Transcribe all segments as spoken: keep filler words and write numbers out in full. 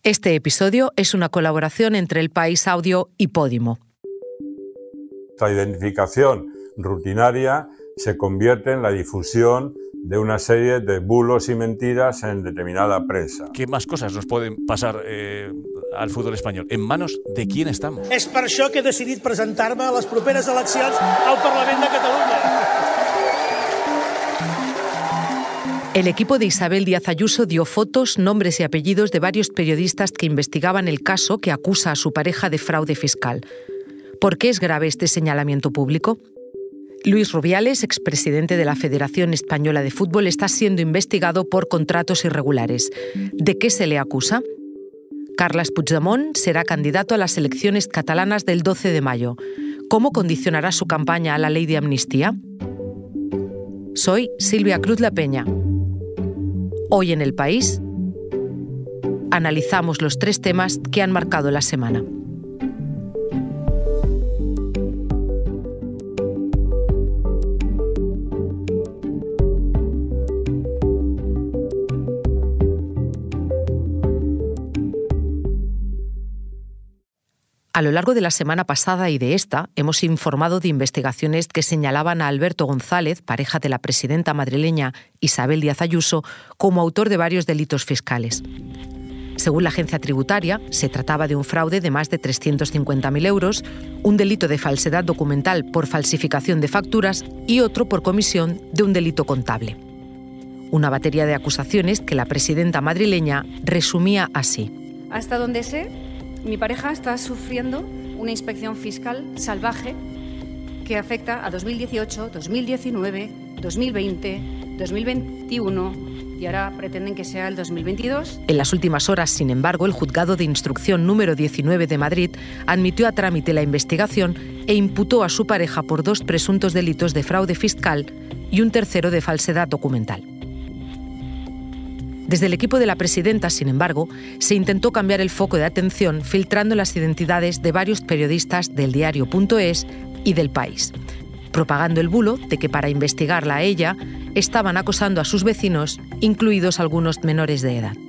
Este episodio es una colaboración entre El País Audio y Podimo. Esta identificación rutinaria se convierte en la difusión de una serie de bulos y mentiras en determinada prensa. ¿Qué más cosas nos pueden pasar eh, al fútbol español? ¿En manos de quién estamos? És per això que he decidit presentar-me a les properes eleccions al Parlament de Catalunya. El equipo de Isabel Díaz Ayuso dio fotos, nombres y apellidos de varios periodistas que investigaban el caso que acusa a su pareja de fraude fiscal. ¿Por qué es grave este señalamiento público? Luis Rubiales, expresidente de la Federación Española de Fútbol, está siendo investigado por contratos irregulares. ¿De qué se le acusa? Carles Puigdemont será candidato a las elecciones catalanas del doce de mayo. ¿Cómo condicionará su campaña a la ley de amnistía? Soy Silvia Cruz La Peña. Hoy en El País analizamos los tres temas que han marcado la semana. A lo largo de la semana pasada y de esta, hemos informado de investigaciones que señalaban a Alberto González, pareja de la presidenta madrileña Isabel Díaz Ayuso, como autor de varios delitos fiscales. Según la agencia tributaria, se trataba de un fraude de más de trescientos cincuenta mil euros, un delito de falsedad documental por falsificación de facturas y otro por comisión de un delito contable. Una batería de acusaciones que la presidenta madrileña resumía así. Hasta donde sé, mi pareja está sufriendo una inspección fiscal salvaje que afecta a dos mil dieciocho, dos mil diecinueve, dos mil veinte, dos mil veintiuno y ahora pretenden que sea el dos mil veintidós. En las últimas horas, sin embargo, el Juzgado de Instrucción número diecinueve de Madrid admitió a trámite la investigación e imputó a su pareja por dos presuntos delitos de fraude fiscal y un tercero de falsedad documental. Desde el equipo de la presidenta, sin embargo, se intentó cambiar el foco de atención filtrando las identidades de varios periodistas del diario punto es y del País, propagando el bulo de que para investigarla a ella estaban acosando a sus vecinos, incluidos algunos menores de edad.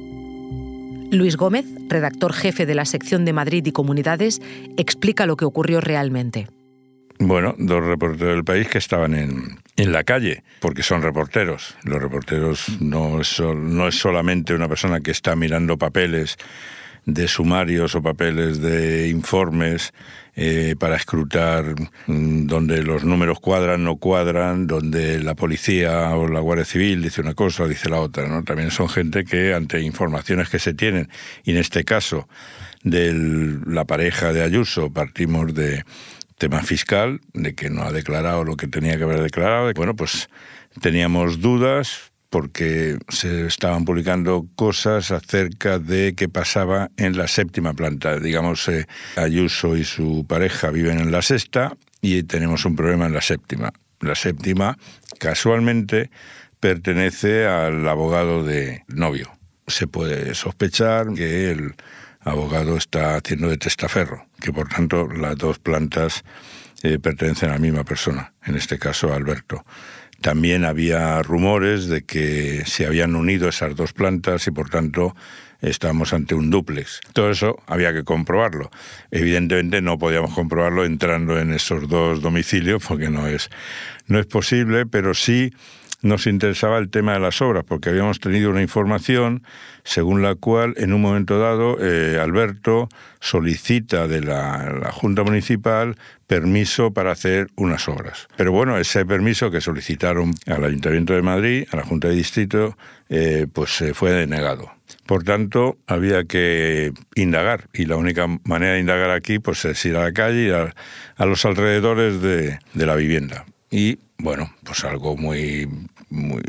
Luis Gómez, redactor jefe de la sección de Madrid y Comunidades, explica lo que ocurrió realmente. Bueno, dos reporteros del País que estaban en, en la calle, porque son reporteros. Los reporteros no es, no es solamente una persona que está mirando papeles de sumarios o papeles de informes eh, para escrutar mmm, donde los números cuadran, no cuadran, donde la policía o la Guardia Civil dice una cosa o dice la otra, ¿no? También son gente que ante informaciones que se tienen, y en este caso de la pareja de Ayuso partimos de tema fiscal, de que no ha declarado lo que tenía que haber declarado. Bueno, pues teníamos dudas porque se estaban publicando cosas acerca de qué pasaba en la séptima planta. Digamos, eh, Ayuso y su pareja viven en la sexta y tenemos un problema en la séptima. La séptima, casualmente, pertenece al abogado de novio. Se puede sospechar que el abogado está haciendo de testaferro, que por tanto las dos plantas eh, pertenecen a la misma persona, en este caso a Alberto. También había rumores de que se habían unido esas dos plantas y por tanto estábamos ante un dúplex. Todo eso había que comprobarlo. Evidentemente no podíamos comprobarlo entrando en esos dos domicilios porque no es, no es posible, pero sí nos interesaba el tema de las obras, porque habíamos tenido una información según la cual en un momento dado eh, Alberto solicita de la, la Junta Municipal permiso para hacer unas obras. Pero bueno, ese permiso que solicitaron al Ayuntamiento de Madrid, a la Junta de Distrito, eh, pues eh, fue denegado. Por tanto, había que indagar, y la única manera de indagar aquí pues, es ir a la calle y a, a los alrededores de, de la vivienda. Y bueno, pues algo muy, muy,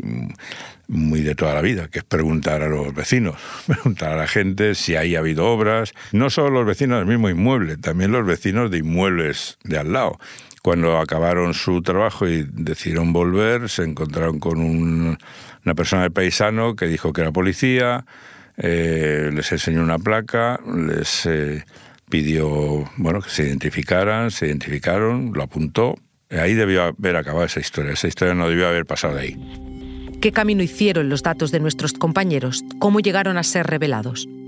muy de toda la vida, que es preguntar a los vecinos, preguntar a la gente si ahí ha habido obras, no solo los vecinos del mismo inmueble, también los vecinos de inmuebles de al lado. Cuando acabaron su trabajo y decidieron volver, se encontraron con un, una persona del paisano que dijo que era policía, eh, les enseñó una placa, les eh, pidió bueno, que se identificaran, se identificaron, lo apuntó. Ahí debió haber acabado esa historia. Esa historia no debió haber pasado de ahí. ¿Qué camino hicieron los datos de nuestros compañeros? ¿Cómo llegaron a ser revelados?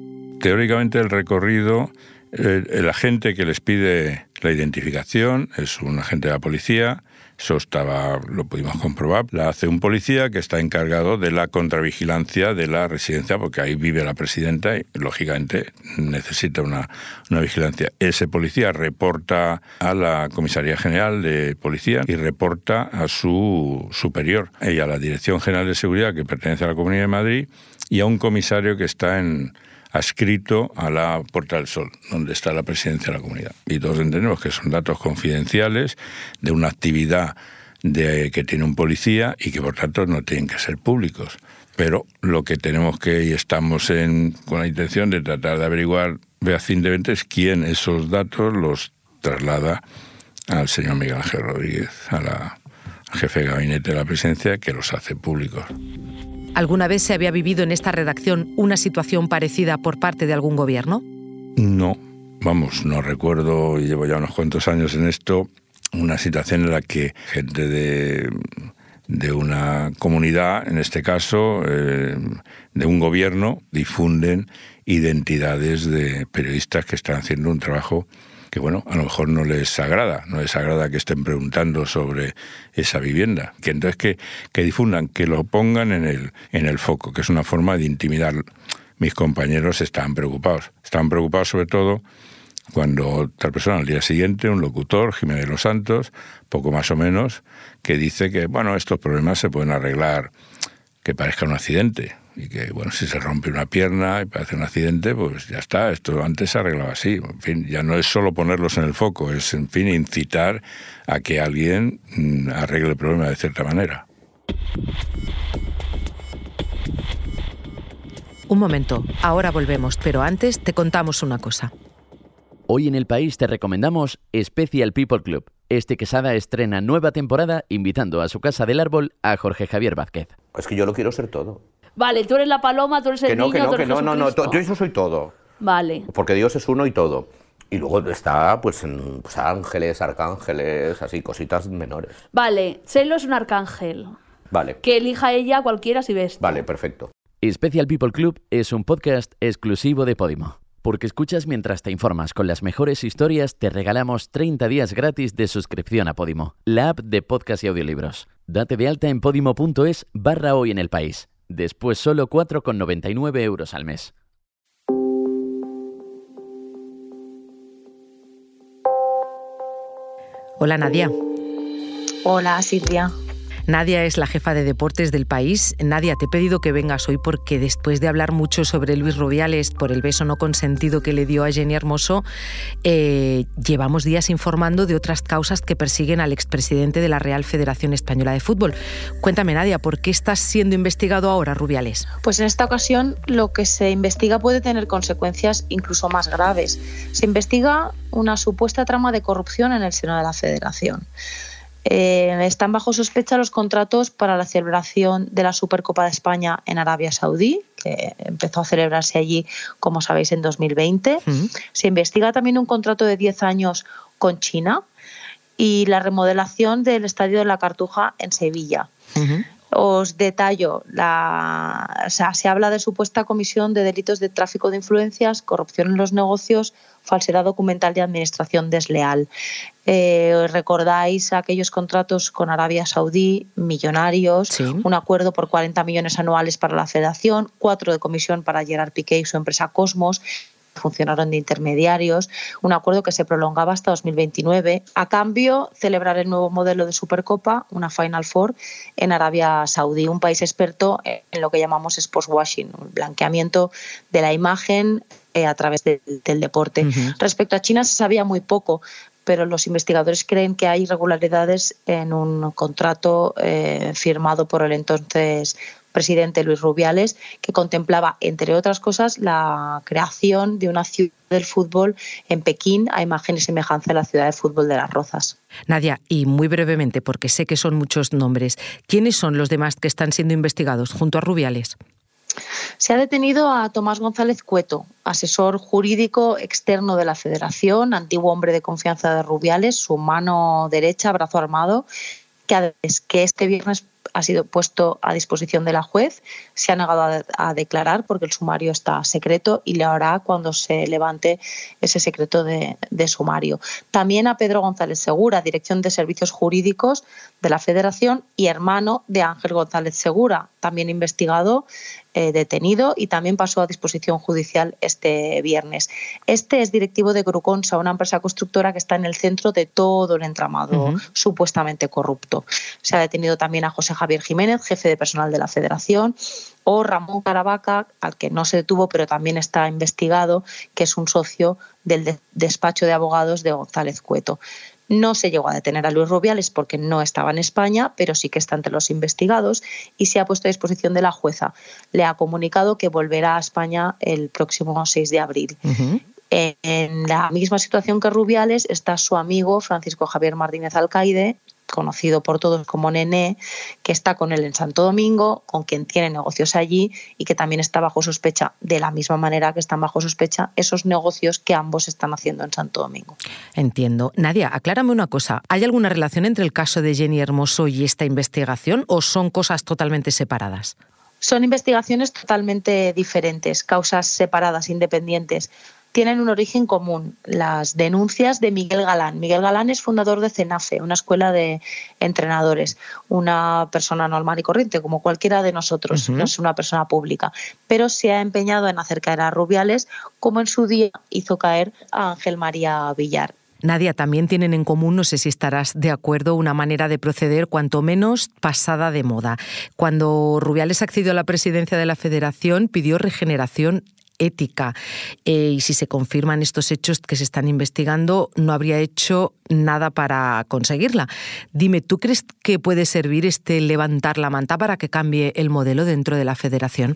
teóricamente el recorrido, el, el agente que les pide la identificación es un agente de la policía. Eso estaba, lo pudimos comprobar. La hace un policía que está encargado de la contravigilancia de la residencia, porque ahí vive la presidenta y, lógicamente, necesita una, una vigilancia. Ese policía reporta a la Comisaría General de Policía y reporta a su superior, y a la Dirección General de Seguridad, que pertenece a la Comunidad de Madrid, y a un comisario que está en... adscrito a la Puerta del Sol, donde está la presidencia de la comunidad. Y todos entendemos que son datos confidenciales de una actividad de, que tiene un policía y que, por tanto, no tienen que ser públicos. Pero lo que tenemos que, y estamos en, con la intención de tratar de averiguar fehacientemente, es quién esos datos los traslada al señor Miguel Ángel Rodríguez, a la al jefe de gabinete de la presidencia, que los hace públicos. ¿Alguna vez se había vivido en esta redacción una situación parecida por parte de algún gobierno? No, vamos, no recuerdo, y llevo ya unos cuantos años en esto, una situación en la que gente de, de una comunidad, en este caso, eh, de un gobierno, difunden identidades de periodistas que están haciendo un trabajo que, bueno, a lo mejor no les agrada, no les agrada que estén preguntando sobre esa vivienda. Que entonces que, que difundan, que lo pongan en el, en el foco, que es una forma de intimidar. Mis compañeros estaban preocupados. Estaban preocupados sobre todo cuando otra persona al día siguiente, un locutor, Jiménez Los Santos, poco más o menos, que dice que, bueno, estos problemas se pueden arreglar, que parezca un accidente. Y que, bueno, si se rompe una pierna y parece un accidente, pues ya está, esto antes se arreglaba así. En fin, ya no es solo ponerlos en el foco, es, en fin, incitar a que alguien arregle el problema de cierta manera. Un momento, ahora volvemos, pero antes te contamos una cosa. Hoy en El País te recomendamos Special People Club. Este Quesada estrena nueva temporada invitando a su casa del árbol a Jorge Javier Vázquez. Es que yo lo quiero ser todo. Vale, tú eres la paloma, tú eres el que no, niño, que no, tú eres que no, no, no, Jesucristo. yo eso soy todo. Vale. Porque Dios es uno y todo. Y luego está, pues, en, pues ángeles, arcángeles, así, cositas menores. Vale, Chelo es un arcángel. Vale. Que elija ella cualquiera si ves. Vale, perfecto. Special People Club es un podcast exclusivo de Podimo. Porque escuchas mientras te informas con las mejores historias, te regalamos treinta días gratis de suscripción a Podimo, la app de podcast y audiolibros. Date de alta en podimo.es barra hoy en el país. Después solo cuatro con noventa y nueve euros al mes. Hola, Nadia. Hola, Silvia. Nadia es la jefa de deportes del País. Nadia, te he pedido que vengas hoy porque después de hablar mucho sobre Luis Rubiales por el beso no consentido que le dio a Jenny Hermoso, eh, llevamos días informando de otras causas que persiguen al expresidente de la Real Federación Española de Fútbol. Cuéntame, Nadia, ¿por qué estás siendo investigado ahora, Rubiales? Pues en esta ocasión lo que se investiga puede tener consecuencias incluso más graves. Se investiga una supuesta trama de corrupción en el seno de la Federación. Eh, están bajo sospecha los contratos para la celebración de la Supercopa de España en Arabia Saudí, que empezó a celebrarse allí, como sabéis, en dos mil veinte. Uh-huh. Se investiga también un contrato de diez años con China y la remodelación del Estadio de la Cartuja en Sevilla. Uh-huh. Os detallo, la, o sea, se habla de supuesta comisión de delitos de tráfico de influencias, corrupción en los negocios, falsedad documental y administración desleal. Eh, ¿Recordáis aquellos contratos con Arabia Saudí, millonarios, sí. Un acuerdo por cuarenta millones anuales para la Federación, cuatro de comisión para Gerard Piqué y su empresa Cosmos? Funcionaron de intermediarios, un acuerdo que se prolongaba hasta dos mil veintinueve, a cambio celebrar el nuevo modelo de Supercopa, una Final Four, en Arabia Saudí, un país experto en lo que llamamos sportswashing, un blanqueamiento de la imagen eh, a través de, del deporte. Uh-huh. Respecto a China se sabía muy poco, pero los investigadores creen que hay irregularidades en un contrato eh, firmado por el entonces presidente Luis Rubiales, que contemplaba, entre otras cosas, la creación de una ciudad del fútbol en Pekín a imagen y semejanza de la ciudad de fútbol de Las Rozas. Nadia, y muy brevemente, porque sé que son muchos nombres, ¿quiénes son los demás que están siendo investigados junto a Rubiales? Se ha detenido a Tomás González Cueto, asesor jurídico externo de la Federación, antiguo hombre de confianza de Rubiales, su mano derecha, brazo armado, que, que este viernes ha sido puesto a disposición de la juez, se ha negado a, a declarar porque el sumario está secreto y le hará cuando se levante ese secreto de, de sumario. También a Pedro González Segura, Dirección de Servicios Jurídicos de la Federación y hermano de Ángel González Segura, también investigado, eh, detenido y también pasó a disposición judicial este viernes. Este es directivo de Gruconsa, una empresa constructora que está en el centro de todo el entramado uh-huh. supuestamente corrupto. Se ha detenido también a José Javier Jiménez, jefe de personal de la Federación, o Ramón Caravaca, al que no se detuvo, pero también está investigado, que es un socio del de- despacho de abogados de González Cueto. No se llegó a detener a Luis Rubiales porque no estaba en España, pero sí que está entre los investigados y se ha puesto a disposición de la jueza. Le ha comunicado que volverá a España el próximo seis de abril. Uh-huh. En la misma situación que Rubiales está su amigo Francisco Javier Martínez Alcaide, conocido por todos como Nené, que está con él en Santo Domingo, con quien tiene negocios allí y que también está bajo sospecha, de la misma manera que están bajo sospecha esos negocios que ambos están haciendo en Santo Domingo. Entiendo. Nadia, aclárame una cosa. ¿Hay alguna relación entre el caso de Jenny Hermoso y esta investigación o son cosas totalmente separadas? Son investigaciones totalmente diferentes, causas separadas, independientes. Tienen un origen común, las denuncias de Miguel Galán. Miguel Galán es fundador de CENAFE, una escuela de entrenadores, una persona normal y corriente, como cualquiera de nosotros, uh-huh. no es una persona pública, pero se ha empeñado en hacer caer a Rubiales, como en su día hizo caer a Ángel María Villar. Nadia, también tienen en común, no sé si estarás de acuerdo, una manera de proceder cuanto menos pasada de moda. Cuando Rubiales accedió a la presidencia de la Federación, pidió regeneración ética eh, y si se confirman estos hechos que se están investigando, no habría hecho nada para conseguirla. Dime, ¿tú crees que puede servir este levantar la manta para que cambie el modelo dentro de la Federación?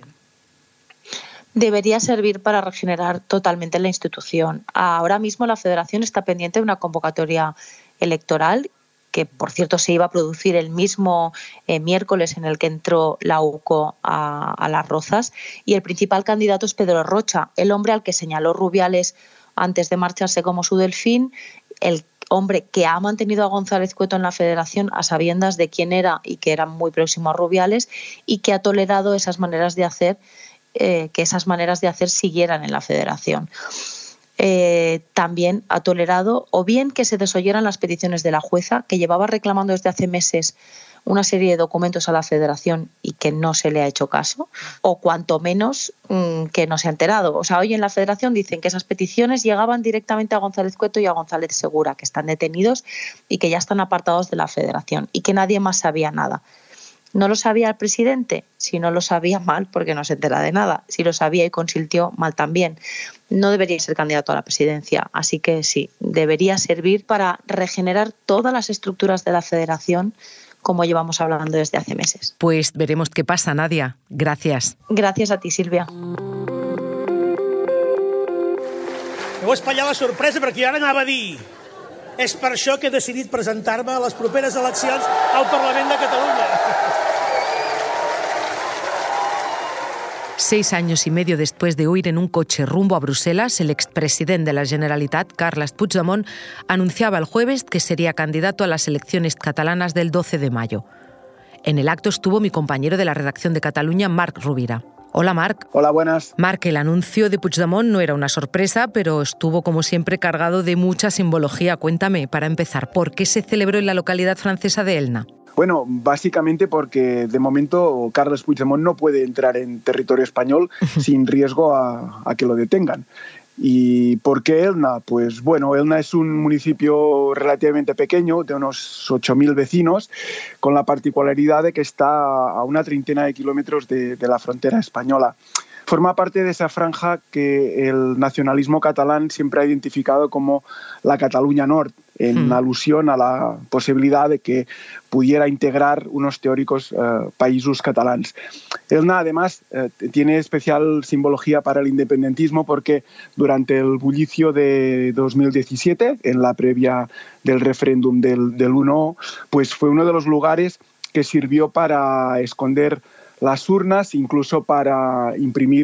Debería servir para regenerar totalmente la institución. Ahora mismo la Federación está pendiente de una convocatoria electoral que, por cierto, se iba a producir el mismo eh, miércoles en el que entró la U C O a, a Las Rozas, y el principal candidato es Pedro Rocha, el hombre al que señaló Rubiales antes de marcharse como su delfín, el hombre que ha mantenido a González Cueto en la Federación a sabiendas de quién era y que era muy próximo a Rubiales y que ha tolerado esas maneras de hacer, eh, que esas maneras de hacer siguieran en la Federación. Eh, también ha tolerado o bien que se desoyeran las peticiones de la jueza, que llevaba reclamando desde hace meses una serie de documentos a la Federación y que no se le ha hecho caso, o cuanto menos mmm, que no se ha enterado. O sea, hoy en la Federación dicen que esas peticiones llegaban directamente a González Cueto y a González Segura, que están detenidos y que ya están apartados de la Federación y que nadie más sabía nada. ¿No lo sabía el presidente? Si no lo sabía, mal, porque no se entera de nada. Si lo sabía y consintió, mal también. No debería ser candidato a la presidencia. Así que sí, debería servir para regenerar todas las estructuras de la Federación, como llevamos hablando desde hace meses. Pues veremos qué pasa, Nadia. Gracias. Gracias a ti, Sílvia. Heu espatllat la sorpresa perquè ara anava a dir és per això que he decidit presentar-me a les properes eleccions al Parlament de Catalunya. Seis años y medio después de huir en un coche rumbo a Bruselas, el expresidente de la Generalitat, Carles Puigdemont, anunciaba el jueves que sería candidato a las elecciones catalanas del doce de mayo. En el acto estuvo mi compañero de la redacción de Cataluña, Marc Rovira. Hola, Marc. Hola, buenas. Marc, el anuncio de Puigdemont no era una sorpresa, pero estuvo, como siempre, cargado de mucha simbología. Cuéntame, para empezar, ¿por qué se celebró en la localidad francesa de Elna? Bueno, básicamente porque de momento Carles Puigdemont no puede entrar en territorio español sin riesgo a, a que lo detengan. ¿Y por qué Elna? Pues bueno, Elna es un municipio relativamente pequeño, de unos ocho mil vecinos, con la particularidad de que está a una treintena de kilómetros de, de la frontera española. Forma parte de esa franja que el nacionalismo catalán siempre ha identificado como la Cataluña Nord, en mm. alusión a la posibilidad de que pudiera integrar unos teóricos eh, països catalans. Elna, además, eh, tiene especial simbología para el independentismo porque durante el bullicio de dos mil diecisiete, en la previa del referéndum del, del uno, pues fue uno de los lugares que sirvió para esconder las urnas, incluso para imprimir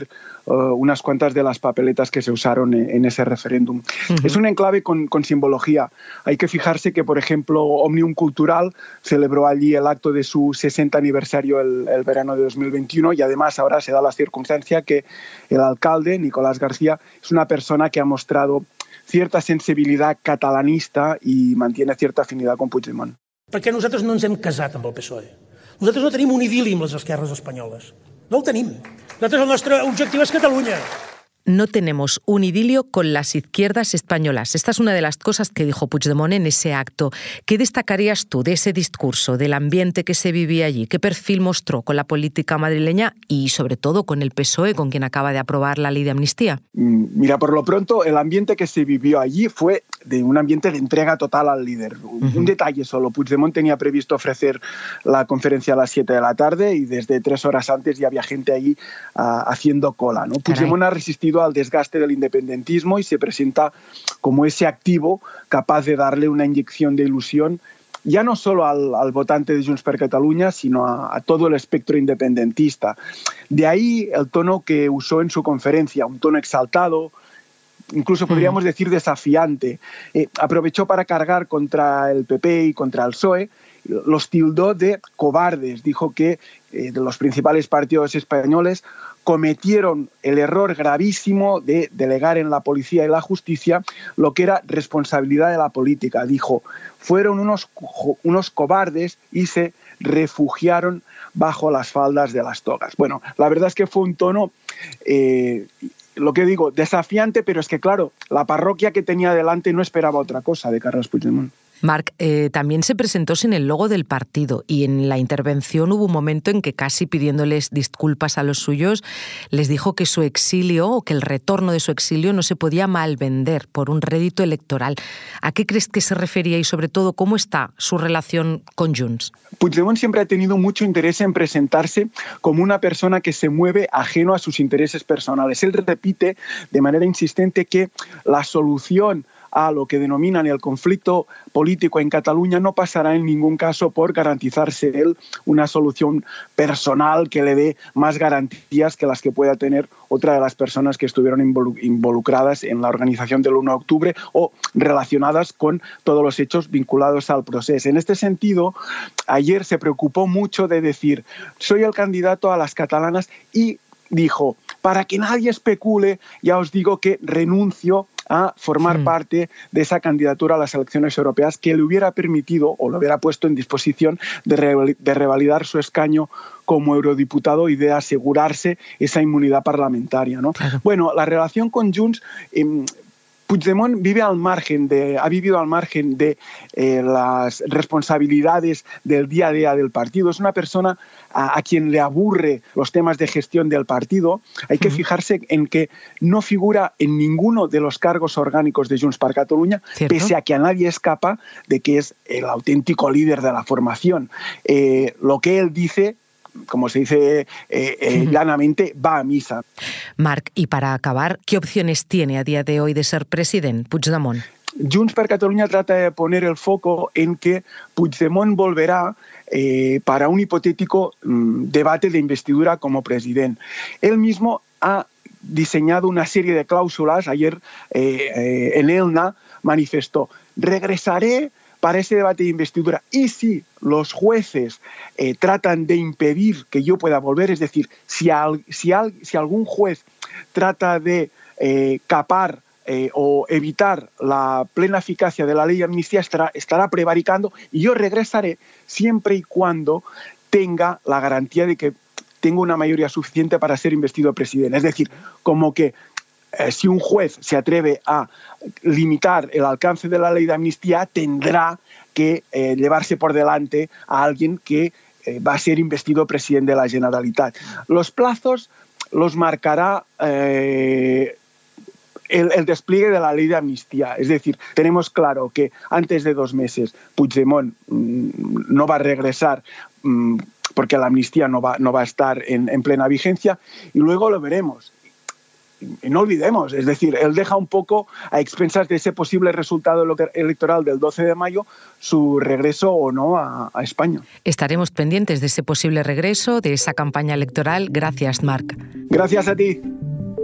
uh, unas cuantas de las papeletas que se usaron en, en ese referéndum. Uh-huh. Es un enclave con, con simbología. Hay que fijarse que, por ejemplo, Òmnium Cultural celebró allí el acto de su sesenta aniversario el, el verano de dos mil veintiuno y además ahora se da la circunstancia que el alcalde, Nicolás García, es una persona que ha mostrado cierta sensibilidad catalanista i mantiene cierta afinidad con Puigdemont. Perquè nosaltres no ens hem casat amb el P S O E. Nosaltres no tenim un idili amb les esquerres espanyoles. No el tenim. Nosaltres el nostre objectiu és Catalunya. No tenemos un idilio con las izquierdas españolas. Esta es una de las cosas que dijo Puigdemont en ese acto. ¿Qué destacarías tú de ese discurso, del ambiente que se vivía allí? ¿Qué perfil mostró con la política madrileña y, sobre todo, con el P S O E, con quien acaba de aprobar la ley de amnistía? Mira, por lo pronto, el ambiente que se vivió allí fue de un ambiente de entrega total al líder. Uh-huh. Un detalle solo, Puigdemont tenía previsto ofrecer la conferencia a las siete de la tarde y desde tres horas antes ya había gente allí uh, haciendo cola, ¿no? Puigdemont ha resistido al desgaste del independentismo y se presenta como ese activo capaz de darle una inyección de ilusión ya no solo al, al votante de Junts per Catalunya, sino a, a todo el espectro independentista. De ahí el tono que usó en su conferencia, un tono exaltado, incluso podríamos decir desafiante. Eh, aprovechó para cargar contra el P P y contra el P S O E, los tildó de cobardes. Dijo que eh, de los principales partidos españoles cometieron el error gravísimo de delegar en la policía y la justicia lo que era responsabilidad de la política. Dijo, fueron unos, unos cobardes y se refugiaron bajo las faldas de las togas. Bueno, la verdad es que fue un tono, eh, lo que digo, desafiante, pero es que, claro, la parroquia que tenía delante no esperaba otra cosa de Carles Puigdemont. Marc, eh, también se presentó sin el logo del partido y en la intervención hubo un momento en que casi pidiéndoles disculpas a los suyos, les dijo que su exilio o que el retorno de su exilio no se podía malvender por un rédito electoral. ¿A qué crees que se refería y sobre todo cómo está su relación con Junts? Puigdemont siempre ha tenido mucho interés en presentarse como una persona que se mueve ajeno a sus intereses personales. Él repite de manera insistente que la solución a lo que denominan el conflicto político en Cataluña no pasará en ningún caso por garantizarse él una solución personal que le dé más garantías que las que pueda tener otra de las personas que estuvieron involucradas en la organización del uno de octubre o relacionadas con todos los hechos vinculados al proceso. En este sentido, ayer se preocupó mucho de decir, soy el candidato a las catalanas y dijo, para que nadie especule, ya os digo que renuncio a formar sí. parte de esa candidatura a las elecciones europeas que le hubiera permitido o le hubiera puesto en disposición de, re, de revalidar su escaño como eurodiputado y de asegurarse esa inmunidad parlamentaria, ¿no? Claro. Bueno, la relación con Junts... Eh, Puigdemont vive al margen de, ha vivido al margen de eh, las responsabilidades del día a día del partido. Es una persona a, a quien le aburre los temas de gestión del partido. Hay que fijarse en que no figura en ninguno de los cargos orgánicos de Junts per Catalunya, ¿cierto? Pese a que a nadie escapa de que es el auténtico líder de la formación. Eh, lo que él dice, como se dice eh, eh, llanamente, va a misa. Marc, y para acabar, ¿qué opciones tiene a día de hoy de ser presidente Puigdemont? Junts per Catalunya trata de poner el foco en que Puigdemont volverá eh, para un hipotético mm, debate de investidura como presidente. Él mismo ha diseñado una serie de cláusulas. Ayer eh, eh, en Elna manifestó, regresaré para ese debate de investidura. Y si los jueces eh, tratan de impedir que yo pueda volver, es decir, si, al, si, al, si algún juez trata de eh, capar eh, o evitar la plena eficacia de la ley de amnistía, estará, estará prevaricando y yo regresaré siempre y cuando tenga la garantía de que tengo una mayoría suficiente para ser investido presidente. Es decir, como que Eh, si un juez se atreve a limitar el alcance de la ley de amnistía, tendrá que eh, llevarse por delante a alguien que eh, va a ser investido presidente de la Generalitat. Los plazos los marcará eh, el, el despliegue de la ley de amnistía. Es decir, tenemos claro que antes de dos meses Puigdemont mmm, no va a regresar mmm, porque la amnistía no va, no va a estar en, en plena vigencia y luego lo veremos. Y no olvidemos, es decir, él deja un poco a expensas de ese posible resultado electoral del doce de mayo su regreso o no a, a España. Estaremos pendientes de ese posible regreso, de esa campaña electoral. Gracias, Marc. Gracias a ti.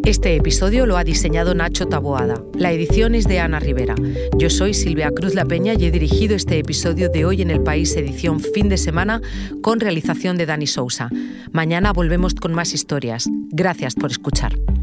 Este episodio lo ha diseñado Nacho Taboada. La edición es de Ana Rivera. Yo soy Silvia Cruz La Peña y he dirigido este episodio de Hoy en el País, edición fin de semana, con realización de Dani Sousa. Mañana volvemos con más historias. Gracias por escuchar.